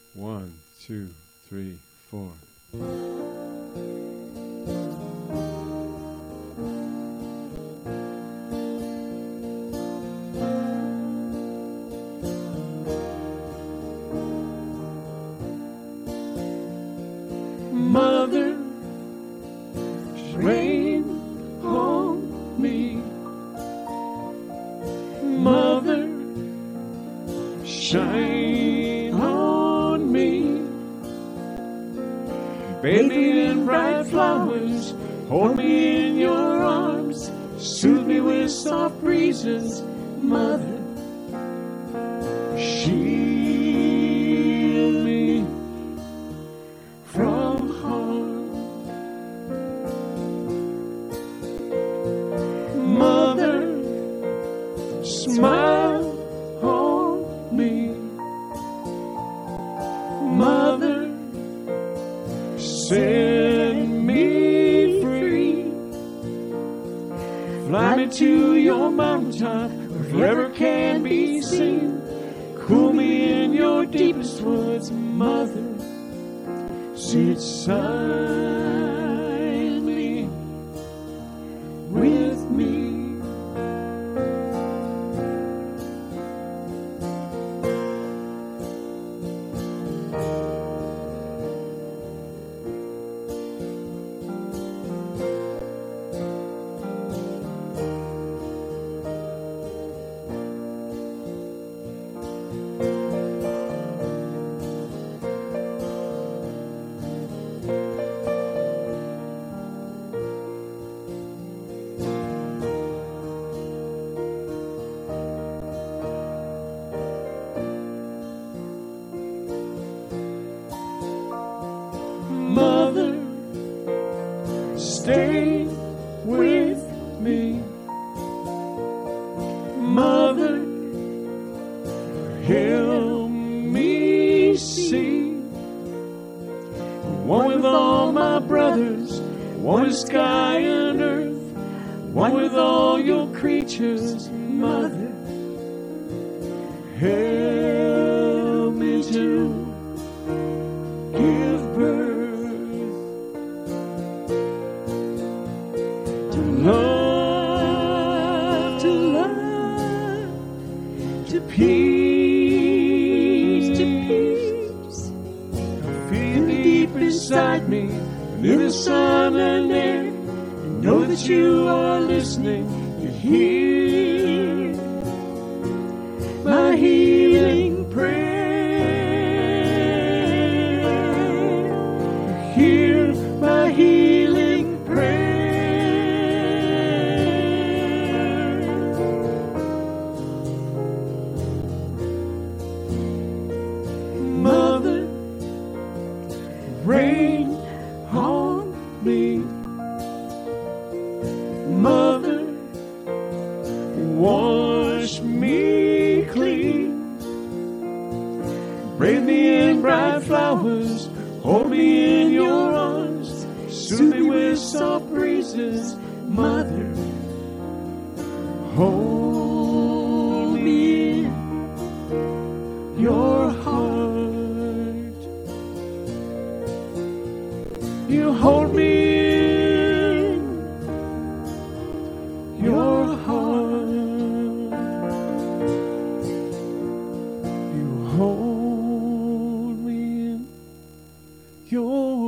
1, 2, 3, 4. Mother, rain on me. Mother, shine on me. Bathe me in bright flowers, hold me in your arms, soothe me with soft breezes. Mother, shield me from harm. Mother, smile on me. Mother, set me free. Fly me to your mountaintop, where forever can be seen. Cool me in your deepest woods. Mother, sit silently with me. Mother, stay with me. Mother, help me see. One with all my brothers, one with sky and earth, one with all your creatures. Mother, help me to give birth to love, to peace, I feel deep inside me, in the sun and air, and know that you are listening. You hear my healing prayer. Hear my healing prayer. Mother, rain on me. Mother, wash me clean. Bathe me in bright flowers, hold me in your arms, soothe me with soft breezes. Mother, hold me in your heart. You hold me in your heart. You hold me in your